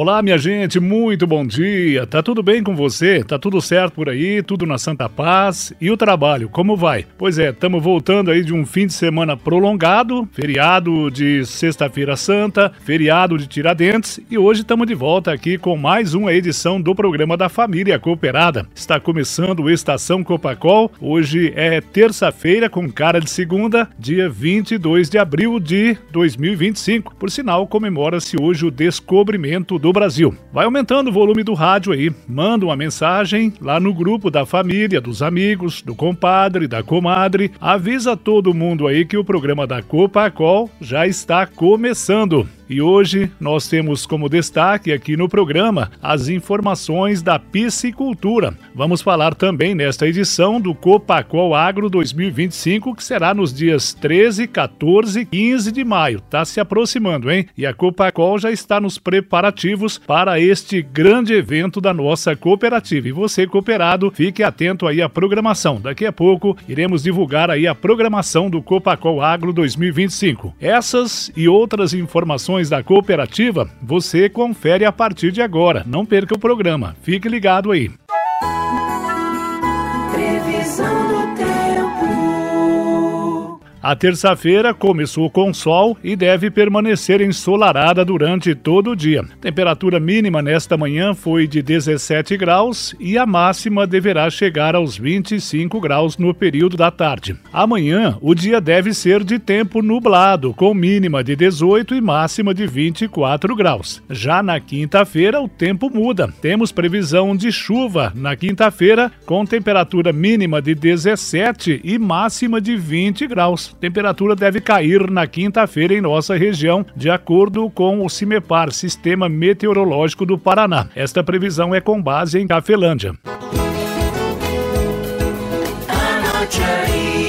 Olá, minha gente, muito bom dia. Tá tudo bem com você? Tá tudo certo por aí? Tudo na santa paz? E o trabalho, como vai? Pois é, estamos voltando aí de um fim de semana prolongado, feriado de Sexta-feira Santa, feriado de Tiradentes, e hoje estamos de volta aqui com mais uma edição do programa da Família Cooperada. Está começando o Estação Copacol. Hoje é terça-feira com cara de segunda, dia 22 de abril de 2025. Por sinal, comemora-se hoje o descobrimento do Brasil. Vai aumentando o volume do rádio aí, manda uma mensagem lá no grupo da família, dos amigos, do compadre, da comadre, avisa todo mundo aí que o programa da Copacol já está começando. E hoje nós temos como destaque aqui no programa as informações da piscicultura. Vamos falar também nesta edição do Copacol Agro 2025, que será nos dias 13, 14 e 15 de maio. Tá se aproximando, hein? E a Copacol já está nos preparativos para este grande evento da nossa cooperativa. E você, cooperado, fique atento aí à programação. Daqui a pouco iremos divulgar aí a programação do Copacol Agro 2025. Essas e outras informações da cooperativa, você confere a partir de agora. Não perca o programa. Fique ligado aí. Previsão do tempo. A terça-feira começou com sol e deve permanecer ensolarada durante todo o dia. Temperatura mínima nesta manhã foi de 17 graus e a máxima deverá chegar aos 25 graus no período da tarde. Amanhã, o dia deve ser de tempo nublado, com mínima de 18 e máxima de 24 graus. Já na quinta-feira, o tempo muda. Temos previsão de chuva na quinta-feira, com temperatura mínima de 17 e máxima de 20 graus. Temperatura deve cair na quinta-feira em nossa região, de acordo com o CIMEPAR, Sistema Meteorológico do Paraná. Esta previsão é com base em Cafelândia. Anote aí.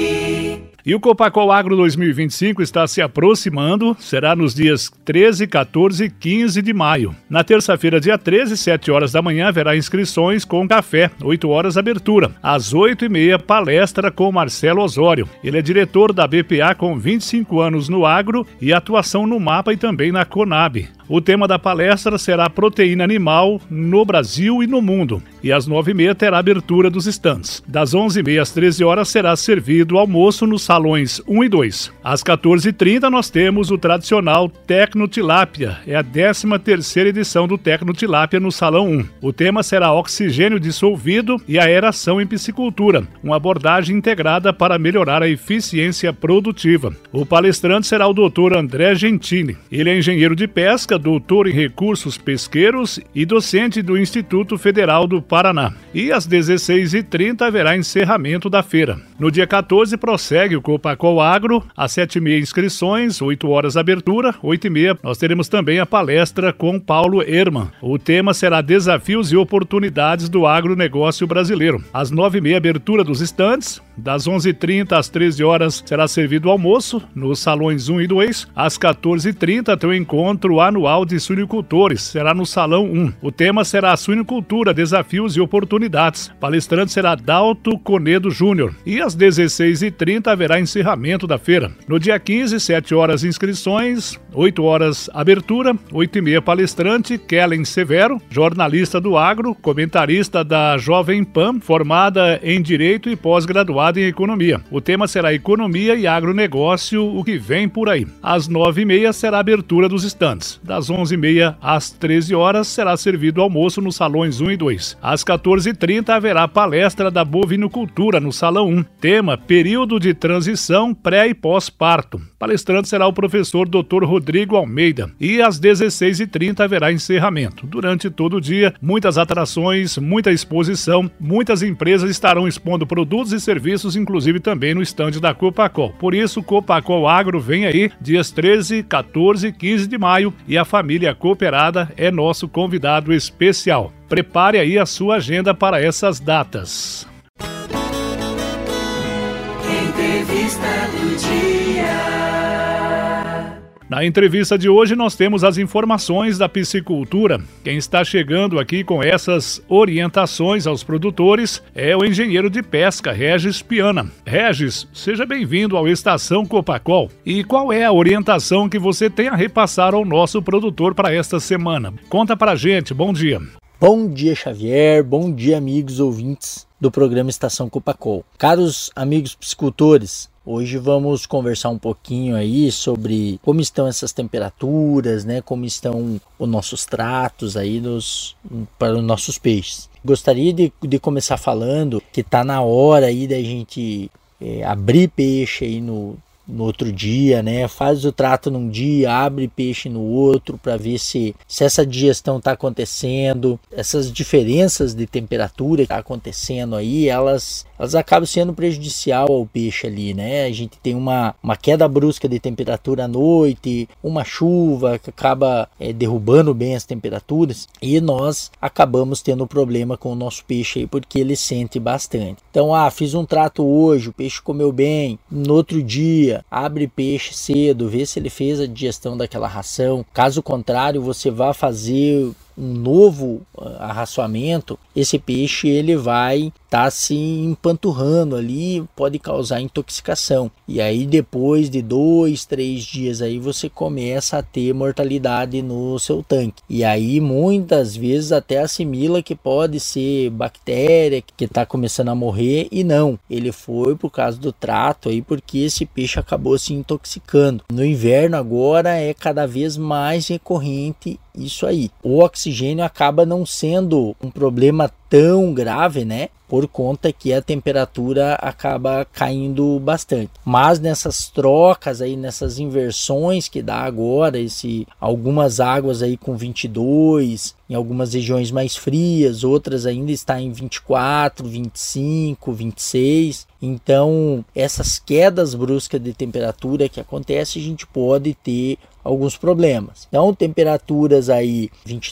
E o Copacol Agro 2025 está se aproximando, será nos dias 13, 14 e 15 de maio. Na terça-feira, dia 13, 7 horas da manhã, haverá inscrições com café, 8 horas abertura. Às 8h30, palestra com Marcelo Osório. Ele é diretor da BPA com 25 anos no agro e atuação no MAPA e também na Conab. O tema da palestra será proteína animal no Brasil e no mundo. E às 9h30 terá abertura dos estandes. Das 11h30 às 13 horas será servido o almoço nos salões 1 e 2. Às 14h30 nós temos o tradicional Tecnotilápia. É a 13ª edição do Tecnotilápia no Salão 1. O tema será oxigênio dissolvido e aeração em piscicultura. Uma abordagem integrada para melhorar a eficiência produtiva. O palestrante será o Dr. André Gentili. Ele é engenheiro de pesca, doutor em recursos pesqueiros e docente do Instituto Federal do Paraná. E às 16h30 haverá encerramento da feira. No dia 14 prossegue o Copacol Agro, às 7h30 inscrições, 8 horas abertura, 8h30 nós teremos também a palestra com Paulo Herman. O tema será Desafios e Oportunidades do Agronegócio Brasileiro. Às 9h30 abertura dos estandes, das 11h30 às 13 horas será servido o almoço nos salões 1 e 2. Às 14h30 tem o encontro anual de suinicultores, será no Salão 1. O tema será a suinicultura, desafios e oportunidades. Palestrante será Dalto Conedo Júnior. E às 16h30 haverá encerramento da feira. No dia 15, 7 horas inscrições, 8 horas abertura, 8h30 palestrante Kellen Severo, jornalista do agro, comentarista da Jovem Pan, formada em Direito e pós-graduada em Economia. O tema será Economia e Agronegócio, o que vem por aí. Às 9h30 será a abertura dos estandes. Das 11h30 às 13 horas será servido almoço nos salões 1 e 2. Às 14h30 haverá palestra da bovinocultura no Salão 1. Tema: período de transição pré e pós-parto. Palestrante será o professor Dr. Rodrigo Almeida. E às 16h30 haverá encerramento. Durante todo o dia, muitas atrações, muita exposição, muitas empresas estarão expondo produtos e serviços, inclusive também no estande da Copacol. Por isso, o Copacol Agro vem aí dias 13, 14 e 15 de maio e a família cooperada é nosso convidado especial. Prepare aí a sua agenda para essas datas. Entrevista do dia. Na entrevista de hoje nós temos as informações da piscicultura. Quem está chegando aqui com essas orientações aos produtores é o engenheiro de pesca, Regis Piana. Regis, seja bem-vindo ao Estação Copacol. E qual é a orientação que você tem a repassar ao nosso produtor para esta semana? Conta pra gente, bom dia. Bom dia, Xavier, bom dia, amigos ouvintes do programa Estação Copacol. Caros amigos piscicultores, hoje vamos conversar um pouquinho aí sobre como estão essas temperaturas, né? Como estão os nossos tratos aí para os nossos peixes. Gostaria de começar falando que está na hora aí da gente abrir peixe aí no outro dia, né? Faz o trato num dia, abre peixe no outro para ver se essa digestão está acontecendo. Essas diferenças de temperatura que está acontecendo aí, elas acabam sendo prejudicial ao peixe ali, né? A gente tem uma queda brusca de temperatura à noite, uma chuva que acaba derrubando bem as temperaturas e nós acabamos tendo problema com o nosso peixe aí porque ele sente bastante. Então, fiz um trato hoje, o peixe comeu bem, no outro dia abre peixe cedo, vê se ele fez a digestão daquela ração. Caso contrário, você vai fazer um novo arraçoamento, esse peixe ele vai estar se empanturrando ali, pode causar intoxicação. E aí depois de 2-3 dias aí você começa a ter mortalidade no seu tanque. E aí muitas vezes até assimila que pode ser bactéria que está começando a morrer e não. Ele foi por causa do trato aí porque esse peixe acabou se intoxicando. No inverno agora é cada vez mais recorrente isso aí. O oxigênio acaba não sendo um problema tão grave, né? Por conta que a temperatura acaba caindo bastante. Mas nessas trocas aí, nessas inversões que dá agora, algumas águas aí com 22, em algumas regiões mais frias, outras ainda está em 24, 25, 26. Então, essas quedas bruscas de temperatura que acontecem, a gente pode ter alguns problemas. Então, temperaturas aí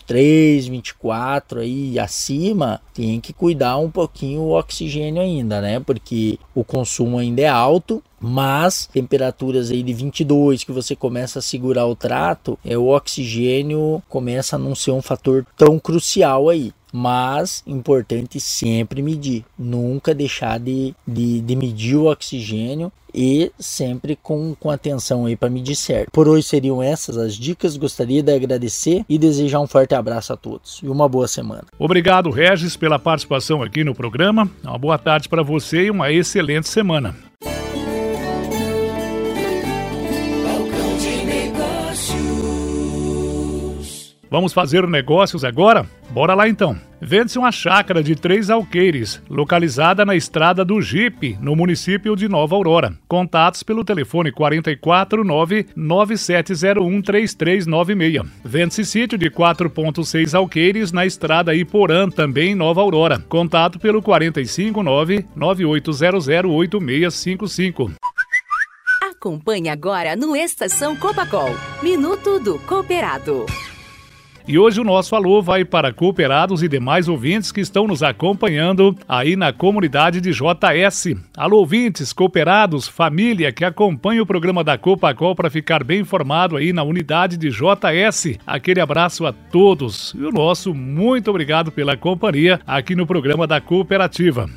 23, 24 aí acima, tem que cuidar um pouquinho o oxigênio ainda, né? Porque o consumo ainda é alto, mas temperaturas aí de 22 que você começa a segurar o trato, o oxigênio começa a não ser um fator tão crucial aí. Mas importante sempre medir, nunca deixar de medir o oxigênio e sempre com atenção aí para medir certo. Por hoje seriam essas as dicas, gostaria de agradecer e desejar um forte abraço a todos e uma boa semana. Obrigado, Regis, pela participação aqui no programa, uma boa tarde para você e uma excelente semana. Vamos fazer negócios agora? Bora lá então. Vende-se uma chácara de 3 alqueires, localizada na estrada do Jipe, no município de Nova Aurora. Contatos pelo telefone 449-9701-3396. Vende-se sítio de 4,6 alqueires na estrada Iporã, também em Nova Aurora. Contato pelo 459-9800-8655. Acompanhe agora no Estação Copacol, Minuto do Cooperado. E hoje o nosso alô vai para cooperados e demais ouvintes que estão nos acompanhando aí na comunidade de JS. Alô, ouvintes, cooperados, família que acompanha o programa da Copacol para ficar bem informado aí na unidade de JS. Aquele abraço a todos e o nosso muito obrigado pela companhia aqui no programa da Cooperativa.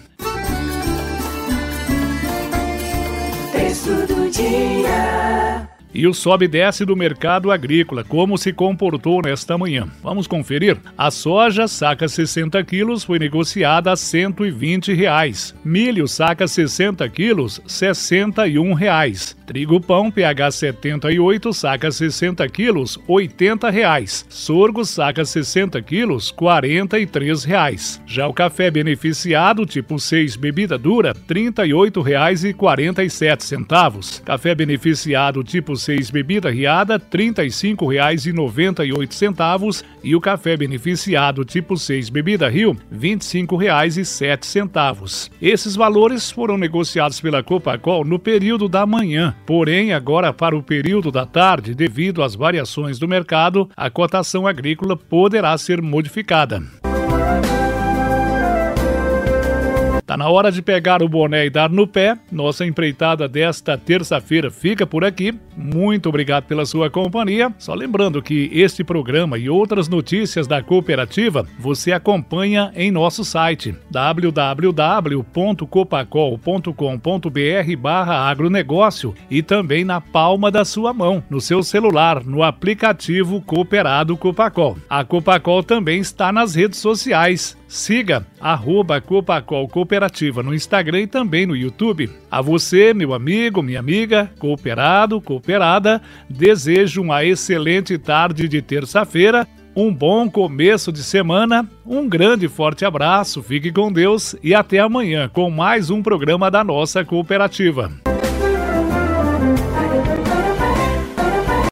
Texto do dia. E o sobe e desce do mercado agrícola, como se comportou nesta manhã. Vamos conferir? A soja, saca 60 quilos, foi negociada a R$ 120. Milho, saca 60 quilos, R$ 61. Trigo pão, PH 78, saca 60 quilos, R$ 80. Sorgo, saca 60 quilos, R$ 43. Já o café beneficiado, tipo 6, bebida dura, R$ 38,47. Café beneficiado, tipo 6, bebida riada, R$ 35,98 e o café beneficiado tipo 6, bebida Rio, R$ 25,07. Esses valores foram negociados pela Copacol no período da manhã, porém agora para o período da tarde, devido às variações do mercado, a cotação agrícola poderá ser modificada. Tá na hora de pegar o boné e dar no pé. Nossa empreitada desta terça-feira fica por aqui. Muito obrigado pela sua companhia. Só lembrando que este programa e outras notícias da cooperativa você acompanha em nosso site www.copacol.com.br/agronegócio e também na palma da sua mão, no seu celular, no aplicativo Cooperado Copacol. A Copacol também está nas redes sociais. Siga @Copacol Cooperativa no Instagram e também no YouTube. A você, meu amigo, minha amiga, cooperado, cooperada, desejo uma excelente tarde de terça-feira, um bom começo de semana, um grande e forte abraço, fique com Deus e até amanhã com mais um programa da nossa cooperativa.